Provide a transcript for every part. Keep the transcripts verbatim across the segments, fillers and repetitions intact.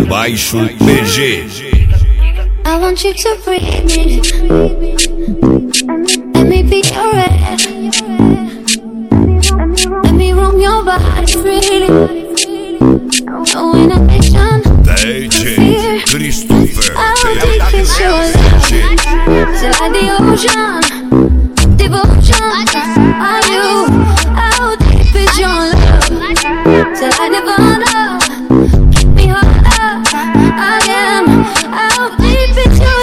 baixo P G. I want you to breathe me. Let me be your air. Let me roam your body freely. No inhibition. D J Christopher. I'll take it your love till like the ocean. Devotion. Are you? I'll take it your love till I never know. Keep me harder. I am. I'll deep is your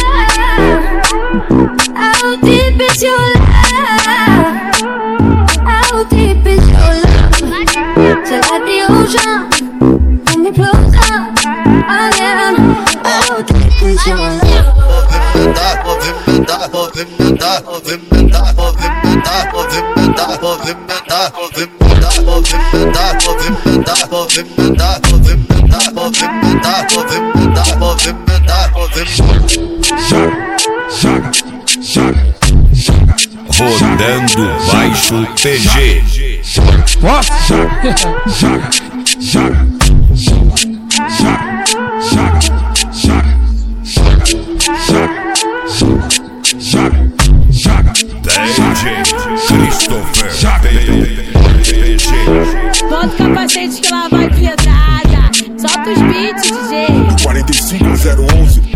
love. How deep is your love? How deep is your love? Till like the ocean, bring me closer. I am. How deep is your love? Movimentar, movimentar, movimentar, movimentar, movimentar, movimentar, movimentar, movimentar, movimentar, movimentar, movimentar, movimentar, movimentar, movimentar, movimentar. Joga, joga, joga, joga. Rodando baixo P G. Joga, joga, joga, joga, joga, joga, joga, joga, joga. D J Christopher. P G. Bota o capacete que lá vai pesada. Solta os beats, D J. quarenta e cinco zero onze